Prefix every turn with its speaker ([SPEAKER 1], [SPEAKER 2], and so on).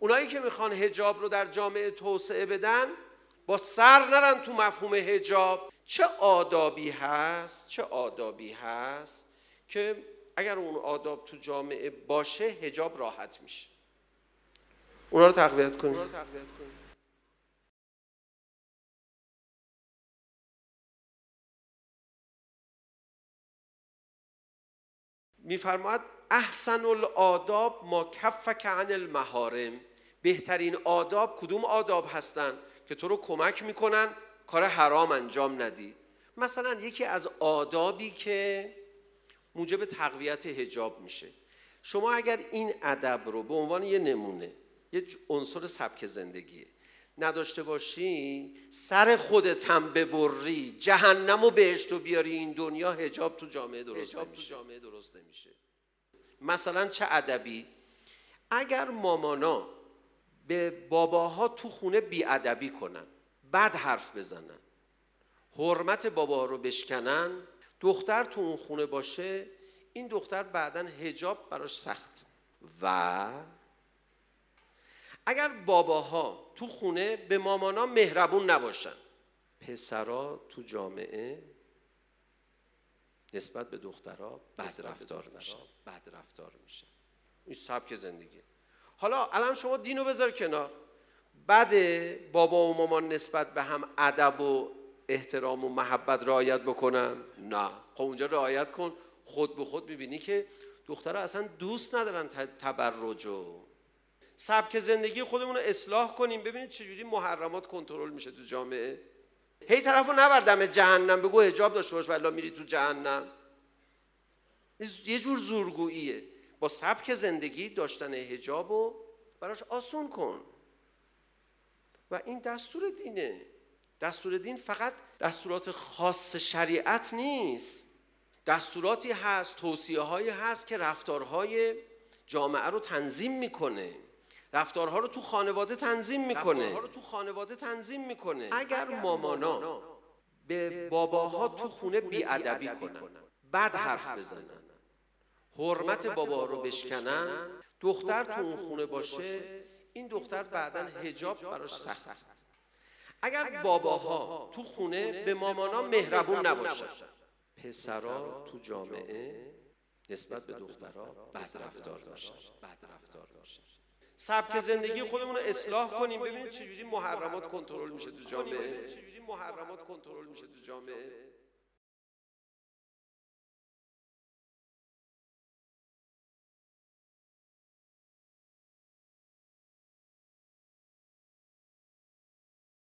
[SPEAKER 1] اونایی که میخوان حجاب رو در جامعه توسعه بدن با سر نرن تو مفهوم حجاب. چه آدابی هست که اگر اون آداب تو جامعه باشه حجاب راحت میشه. اونا رو تقویت کنیم. میفرماید احسن الآداب ما کفک عن المحارم. بهترین آداب کدوم آداب هستن؟ که تو رو کمک میکنن کار حرام انجام ندی. مثلا یکی از آدابی که موجب تقویت حجاب میشه، شما اگر این ادب رو به عنوان یه نمونه، یه عنصر سبک زندگیه، نداشته باشی، سر خودت هم ببری، جهنم و بهشت رو بیاری این دنیا، حجاب تو جامعه درست نمیشه. مثلا چه ادبی؟ اگر مامانا به باباها تو خونه بیادبی کنن، بد حرف بزنن، حرمت باباها رو بشکنن، دختر تو اون خونه باشه، این دختر بعداً حجاب براش سخت. و اگر باباها تو خونه به مامانا مهربون نباشن، پسرا تو جامعه نسبت به دخترها بد رفتار میشن. این سبک زندگی. حالا الان شما دینو بذار کنار، بده بابا و مامان نسبت به هم ادب و احترام و محبت رعایت بکنن؟ نه. خب اونجا رعایت کن. خود به خود میبینی که دخترها اصلا دوست ندارن تبرج و سبک زندگی خودمون رو اصلاح کنیم. ببینید چجوری محرمات کنترل میشه تو جامعه. هی طرفو نبر دم جهنم بگو حجاب داشته باش والله میری تو جهنم. یه جور زورگوییه. با سبک زندگی داشتن حجابو براش آسون کن. و این دستور دینه. دستور دین فقط دستورات خاص شریعت نیست. دستوراتی هست، توصیه‌هایی هست که رفتارهای جامعه رو تنظیم میکنه. رفتارها رو تو خانواده تنظیم میکنه. اگر مامانا به باباها تو خونه بیادبی کنن، بد حرف بزنن، حرمت بابا رو بشکنن، دختر تو اون خونه باشه، این دختر بعداً حجاب براش سخت. اگر باباها تو خونه به مامانا مهربون نباشن، پسرا تو جامعه نسبت به دخترها بد رفتار میشن. سبک زندگی خودمون رو اصلاح کنیم. ببینید چجوری محرمات کنترل میشه تو جامعه.